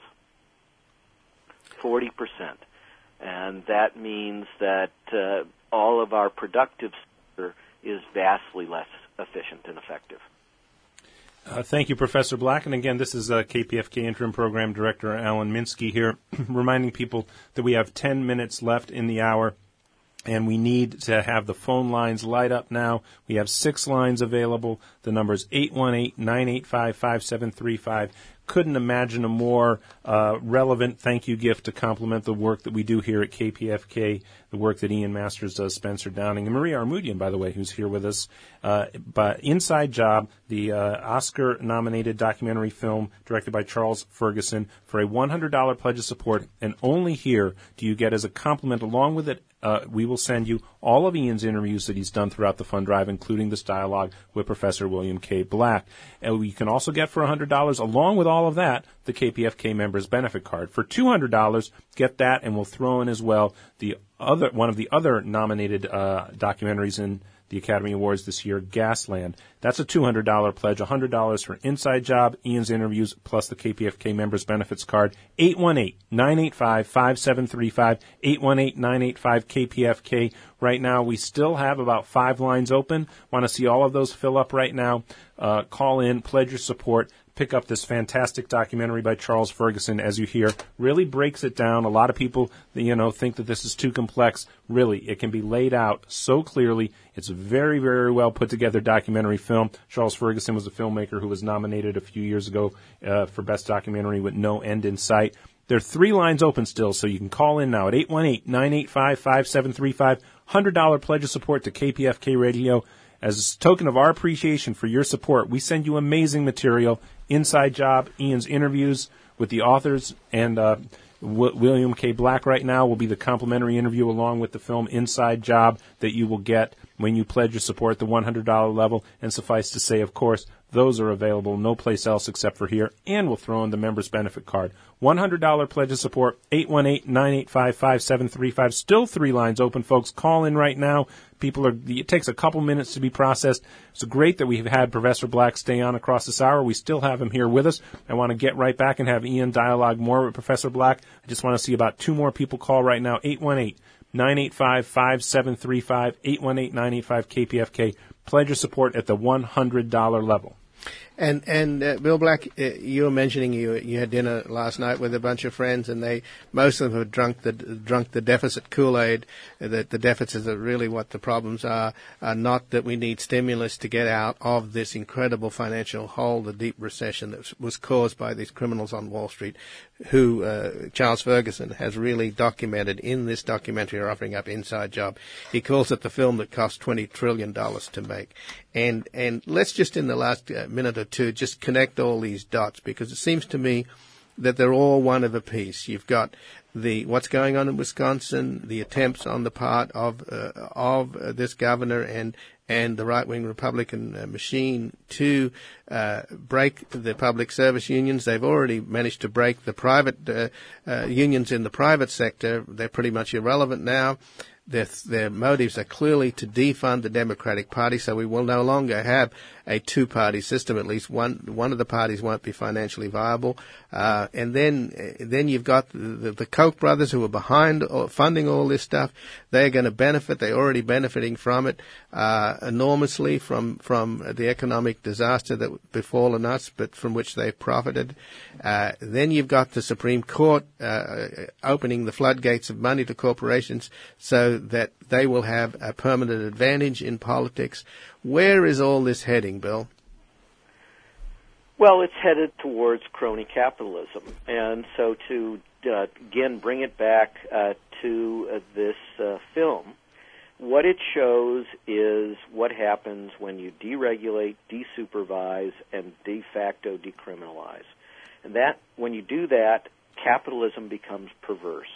forty percent. And that means that uh, all of our productive sector is vastly less efficient and effective. Uh, thank you, Professor Black. And again, this is uh, K P F K Interim Program Director Alan Minsky here, reminding people that we have ten minutes left in the hour, and we need to have the phone lines light up now. We have six lines available. The number is eight one eight, nine eight five, five seven three five. Couldn't imagine a more uh, relevant thank you gift to complement the work that we do here at K P F K, the work that Ian Masters does, Spencer Downing, and Maria Armoudian, by the way, who's here with us. Uh, but Inside Job, the uh, Oscar-nominated documentary film directed by Charles Ferguson, for a one hundred dollars pledge of support, and only here do you get as a compliment along with it, uh, we will send you all of Ian's interviews that he's done throughout the fund drive, including this dialogue with Professor William K. Black. And you can also get for one hundred dollars, along with all of that, the K P F K Members Benefit Card. For two hundred dollars, get that, and we'll throw in as well the other one of the other nominated uh, documentaries in the Academy Awards this year, Gasland. That's a two hundred dollars pledge, one hundred dollars for Inside Job, Ian's interviews, plus the K P F K Members Benefits Card. eight one eight, nine eight five, five seven three five, eight one eight, nine eight five, K P F K. Right now, we still have about five lines open. Want to see all of those fill up right now. Uh, call in, pledge your support. pick up this fantastic documentary by Charles Ferguson. As you hear, really breaks it down. A lot of people, you know, think that this is too complex. Really, it can be laid out so clearly. It's a very, very well put together documentary film. Charles Ferguson was a filmmaker who was nominated a few years ago uh, for Best Documentary with No End in Sight. There are three lines open still, so you can call in now at eight one eight, nine eight five, five seven three five. one hundred dollars pledge of support to K P F K Radio. As a token of our appreciation for your support, we send you amazing material, Inside Job, Ian's interviews with the authors, and uh, w- William K. Black right now will be the complimentary interview along with the film Inside Job that you will get when you pledge your support at the one hundred dollars level. And suffice to say, of course, those are available no place else except for here, and we'll throw in the members benefit card. one hundred dollars pledge of support, eight one eight, nine eight five, five seven three five. Still three lines open, folks. Call in right now. People are, it takes a couple minutes to be processed. It's great that we've had Professor Black stay on across this hour. We still have him here with us. I want to get right back and have Ian dialogue more with Professor Black. I just want to see about two more people call right now. eight one eight, nine eight five, five seven three five, eight one eight, nine eight five, K P F K. Pledge your support at the one hundred dollars level. And and uh, Bill Black, uh, you were mentioning you you had dinner last night with a bunch of friends, and they most of them have drunk the drunk the deficit Kool-Aid. Uh, that the deficits are really what the problems are, uh, not that we need stimulus to get out of this incredible financial hole, the deep recession that was caused by these criminals on Wall Street, who uh, Charles Ferguson has really documented in this documentary we're offering up, Inside Job. He calls it the film that cost twenty trillion dollars to make. And and let's just in the last uh, minute or two just connect all these dots, because it seems to me that they're all one of a piece. You've got the what's going on in Wisconsin, the attempts on the part of uh, of uh, this governor and and the right-wing Republican uh, machine to uh, break the public service unions. They've already managed to break the private uh, uh, unions in the private sector. They're pretty much irrelevant now. Their, their motives are clearly to defund the Democratic Party, so we will no longer have a two-party system. At least one one of the parties won't be financially viable. Uh, and then then you've got the, the, the Koch brothers who are behind or funding all this stuff. They're going to benefit. They're already benefiting from it uh, enormously from from the economic disaster that befallen us, but from which they've profited. Uh, then you've got the Supreme Court uh, opening the floodgates of money to corporations so that they will have a permanent advantage in politics. Where is all this heading, Bill? Well, it's headed towards crony capitalism. And so to, uh, again, bring it back uh, to uh, this uh, film, what it shows is what happens when you deregulate, desupervise, and de facto decriminalize. And that, when you do that, capitalism becomes perverse.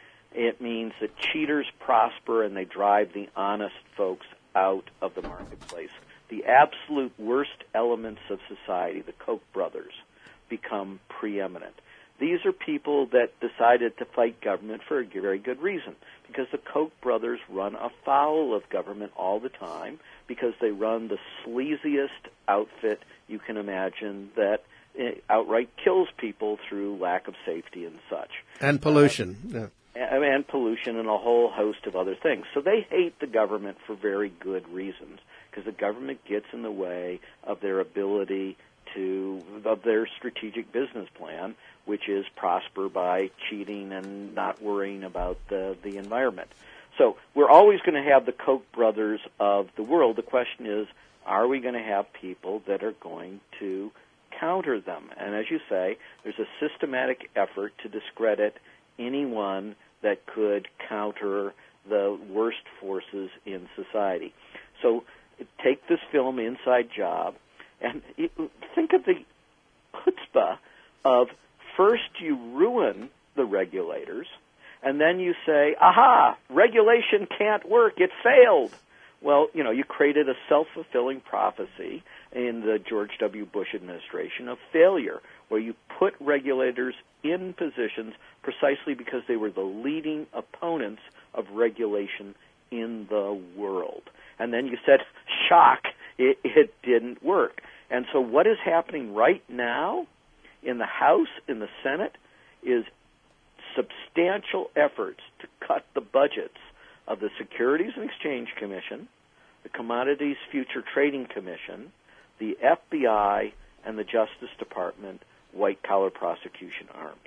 It means that cheaters prosper and they drive the honest folks out of the marketplace. The absolute worst elements of society, the Koch brothers, become preeminent. These are people that decided to fight government for a very good reason, because the Koch brothers run afoul of government all the time, because they run the sleaziest outfit you can imagine that outright kills people through lack of safety and such. And pollution. Uh, yeah. And pollution and a whole host of other things. So they hate the government for very good reasons, because the government gets in the way of their ability to, of their strategic business plan, which is prosper by cheating and not worrying about the, the environment. So we're always going to have the Koch brothers of the world. The question is, are we going to have people that are going to counter them? And as you say, there's a systematic effort to discredit anyone that could counter the worst forces in society. So take this film, Inside Job, and it, think of the chutzpah of first you ruin the regulators, and then you say, aha, regulation can't work, it failed. Well, you know, you created a self-fulfilling prophecy in the George W. Bush administration of failure, where you put regulators in positions precisely because they were the leading opponents of regulation in the world. And then you said, shock, it, it didn't work. And so what is happening right now in the House, in the Senate, is substantial efforts to cut the budgets of the Securities and Exchange Commission, the Commodities Future Trading Commission, the F B I, and the Justice Department white-collar prosecution arms.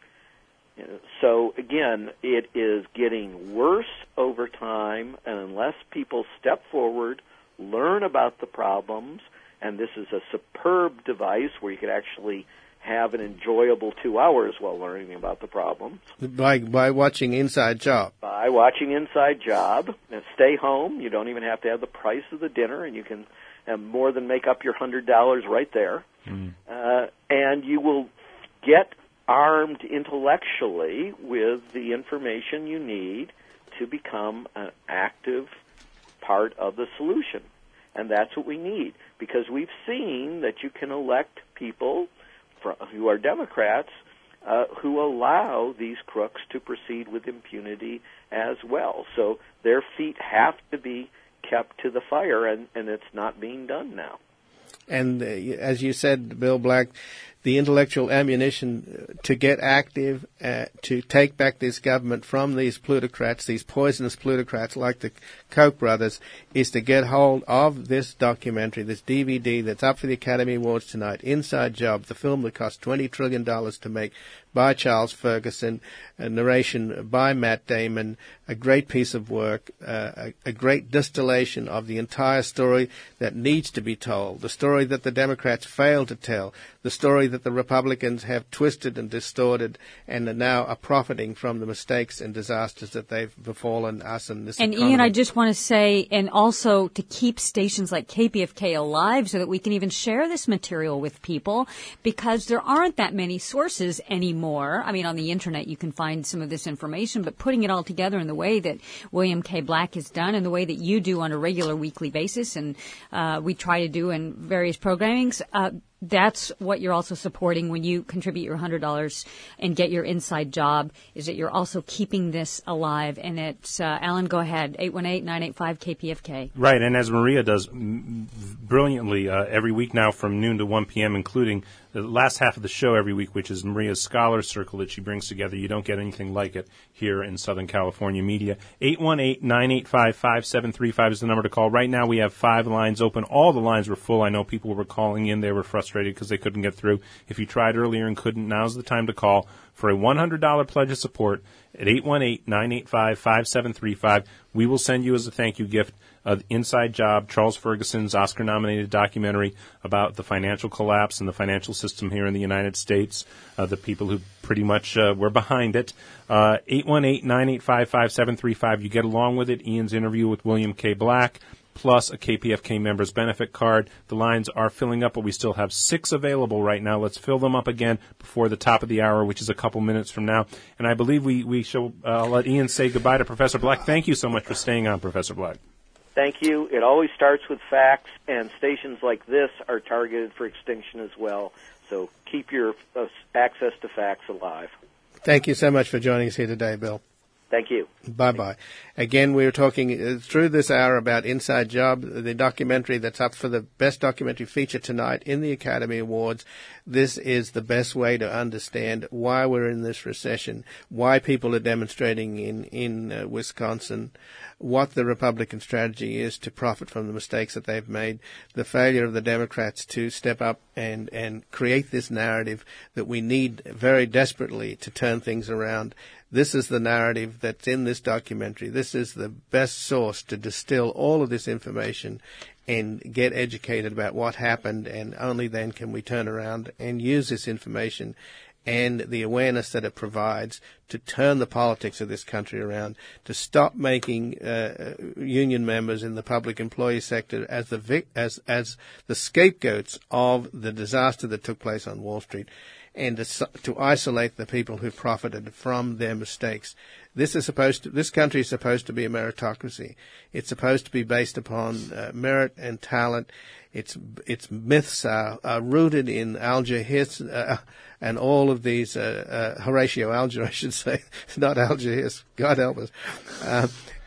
You know, so, again, it is getting worse over time, and unless people step forward, learn about the problems, and this is a superb device where you could actually have an enjoyable two hours while learning about the problems. By by watching Inside Job. By watching Inside Job. And stay home. You don't even have to have the price of the dinner, and you can have more than make up your one hundred dollars right there. Mm. Uh, and you will get armed intellectually with the information you need to become an active part of the solution. And that's what we need, because we've seen that you can elect people who are Democrats uh, who allow these crooks to proceed with impunity as well. So their feet have to be kept to the fire, and, and it's not being done now. And uh, as you said, Bill Black, the intellectual ammunition to get active, uh, to take back this government from these plutocrats, these poisonous plutocrats like the Koch brothers, is to get hold of this documentary, this D V D that's up for the Academy Awards tonight, Inside Job, the film that cost twenty trillion dollars to make, by Charles Ferguson, a narration by Matt Damon, a great piece of work, uh, a, a great distillation of the entire story that needs to be told, the story that the Democrats failed to tell, the story that the Republicans have twisted and distorted and are now are profiting from the mistakes and disasters that they've befallen us in this And economy. Ian, I just want to say, and also to keep stations like K P F K alive so that we can even share this material with people, because there aren't that many sources anymore. More. I mean, on the internet you can find some of this information, but putting it all together in the way that William K. Black has done and the way that you do on a regular weekly basis, and uh, we try to do in various programmings, uh, that's what you're also supporting when you contribute your one hundred dollars and get your Inside Job, is that you're also keeping this alive. And it's, uh, Alan, go ahead, eight one eight, nine eight five, K P F K. Right, and as Maria does brilliantly uh, every week now from noon to one p.m., including the last half of the show every week, which is Maria's Scholar Circle that she brings together. You don't get anything like it here in Southern California media. eight one eight, nine eight five, five seven three five is the number to call. Right now we have five lines open. All the lines were full. I know people were calling in. They were frustrated because they couldn't get through. If you tried earlier and couldn't, now's the time to call for a one hundred dollars pledge of support at eight one eight, nine eight five, five seven three five. We will send you as a thank you gift uh, Inside Job, Charles Ferguson's Oscar-nominated documentary about the financial collapse and the financial system here in the United States, uh, the people who pretty much uh, were behind it. Uh, eight one eight, nine eight five, five seven three five. You get along with it, Ian's interview with William K. Black, plus a K P F K members benefit card. The lines are filling up, but we still have six available right now. Let's fill them up again before the top of the hour, which is a couple minutes from now. And I believe we, we shall uh, let Ian say goodbye to Professor Black. Thank you so much for staying on, Professor Black. Thank you. It always starts with facts, and stations like this are targeted for extinction as well. So keep your uh, access to facts alive. Thank you so much for joining us here today, Bill. Thank you. Bye-bye. Again, we were talking uh, through this hour about Inside Job, the documentary that's up for the Best Documentary Feature tonight in the Academy Awards. This is the best way to understand why we're in this recession, why people are demonstrating in, in uh, Wisconsin, what the Republican strategy is to profit from the mistakes that they've made, the failure of the Democrats to step up and, and create this narrative that we need very desperately to turn things around. This is the narrative that's in this documentary. This is the best source to distill all of this information and get educated about what happened, and only then can we turn around and use this information and the awareness that it provides to turn the politics of this country around, to stop making uh, union members in the public employee sector as the vic- as as the scapegoats of the disaster that took place on Wall Street, and to, to isolate the people who profited from their mistakes. This is supposed to, this country is supposed to be a meritocracy. It's supposed to be based upon uh, merit and talent. Its its myths are, are rooted in Alger Hiss uh, and all of these uh, uh, Horatio Alger, I should say, not Alger Hiss. God help us. Uh,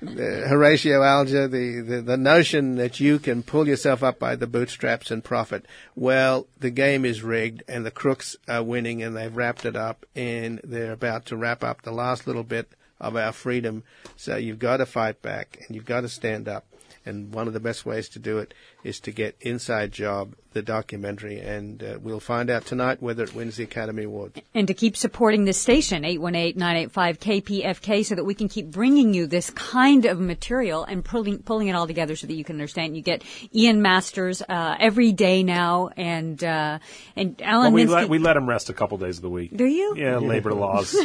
Horatio Alger, the, the the notion that you can pull yourself up by the bootstraps and profit. Well, the game is rigged, and the crooks are winning, and they've wrapped it up, and they're about to wrap up the last little bit of our freedom. So you've got to fight back, and you've got to stand up. And one of the best ways to do it is to get Inside Job, the documentary, and uh, we'll find out tonight whether it wins the Academy Award. And to keep supporting this station, eight one eight, nine eight five, K P F K, so that we can keep bringing you this kind of material and pulling, pulling it all together so that you can understand. You get Ian Masters uh, every day now, and uh, and Alan well, we Minsky. let, we let him rest a couple days of the week. Do you? Yeah, labor laws.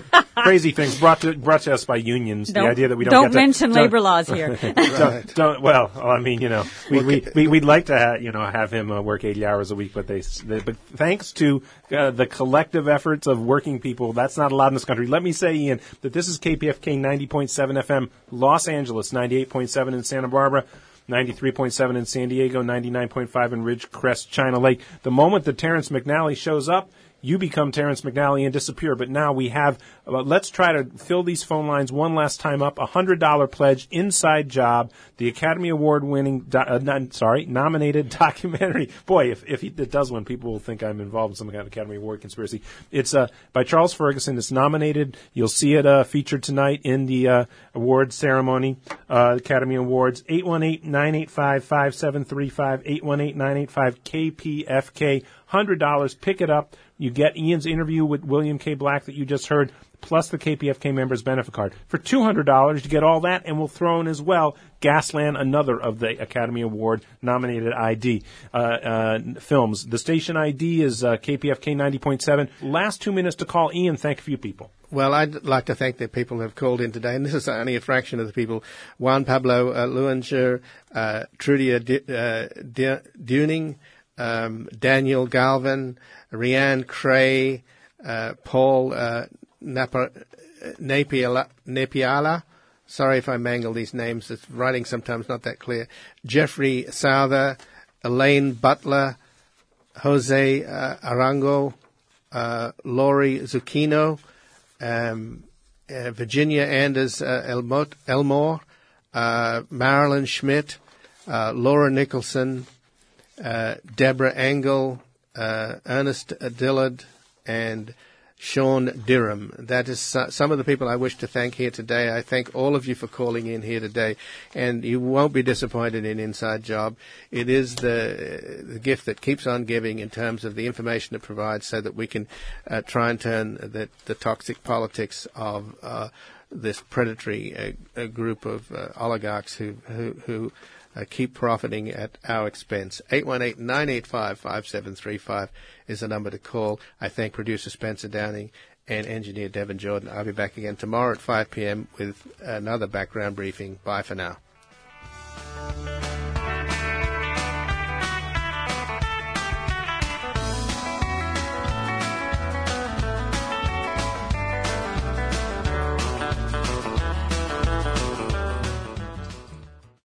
Crazy things brought to brought to us by unions. Don't, the idea that we don't don't get to, mention don't, labor laws here. don't, don't, well, I mean, you know, we, we, we we'd like to ha- you know have him uh, work eighty hours a week, but they, they but thanks to uh, the collective efforts of working people, that's not allowed in this country. Let me say, Ian, that this is K P F K ninety point seven F M, Los Angeles, ninety-eight point seven in Santa Barbara, ninety-three point seven in San Diego, ninety-nine point five in Ridgecrest, China Lake. The moment that Terrence McNally shows up, you become Terrence McNally and disappear. But now we have, uh, let's try to fill these phone lines one last time up. A one hundred dollars pledge, Inside Job, the Academy Award winning, do, uh, non, sorry, nominated documentary. Boy, if, if it does win, people will think I'm involved in some kind of Academy Award conspiracy. It's uh, by Charles Ferguson. It's nominated. You'll see it uh, featured tonight in the uh, award ceremony, uh, Academy Awards. eight one eight, nine eight five, five seven three five, eight one eight, nine eight five, K P F K. one hundred dollars. Pick it up. You get Ian's interview with William K. Black that you just heard, plus the K P F K members benefit card. For two hundred dollars, you get all that, and we'll throw in as well Gasland, another of the Academy Award nominated I D uh, uh, films. The station I D is uh, K P F K ninety point seven. Last two minutes to call Ian. Thank a few people. Well, I'd like to thank the people who have called in today, and this is only a fraction of the people. Juan Pablo uh, Luanger, uh, Trudia D- uh, D- Duning, um, Daniel Galvin, Rianne Cray, uh, Paul uh, Napa, Napiala, Napiala. Sorry if I mangle these names. The writing sometimes not that clear. Jeffrey Souther, Elaine Butler, Jose uh, Arango, uh, Laurie Zucchino, um, uh, Virginia Anders uh, Elmot, Elmore, uh, Marilyn Schmidt, uh, Laura Nicholson, uh, Deborah Engel, Uh, Ernest Dillard, and Sean Dirham. That is some of the people I wish to thank here today. I thank all of you for calling in here today, and you won't be disappointed in Inside Job. It is the, the gift that keeps on giving in terms of the information it provides, so that we can uh, try and turn the, the toxic politics of uh, this predatory uh, group of uh, oligarchs who who, who Uh, keep profiting at our expense. eight one eight, nine eight five, five seven three five is the number to call. I thank producer Spencer Downing and engineer Devin Jordan. I'll be back again tomorrow at five p.m. with another background briefing. Bye for now.